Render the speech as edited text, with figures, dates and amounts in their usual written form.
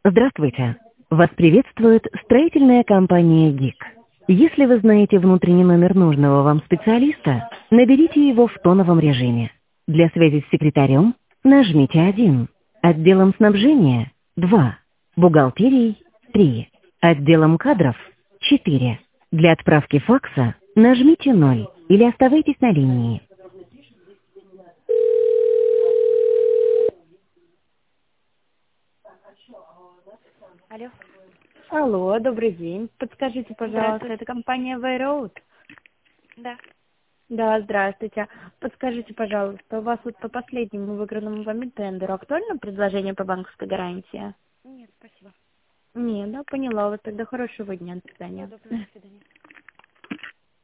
Здравствуйте. Вас приветствует строительная компания ГИК. Если вы знаете внутренний номер нужного вам специалиста, наберите его в тоновом режиме. Для связи с секретарем нажмите 1, отделом снабжения 2, бухгалтерией 3, отделом кадров 4. Для отправки факса нажмите 0 или оставайтесь на линии. Алло. Алло, добрый день. Подскажите, пожалуйста, Здравствуйте. это компания Вайроуд? Да. Да, здравствуйте. Подскажите, пожалуйста, у вас вот по последнему выигранному вами тендеру актуально предложение по банковской гарантии? Нет, спасибо. Не, да, поняла. Вот тогда хорошего дня. До Всего свидания. доброго, до свидания.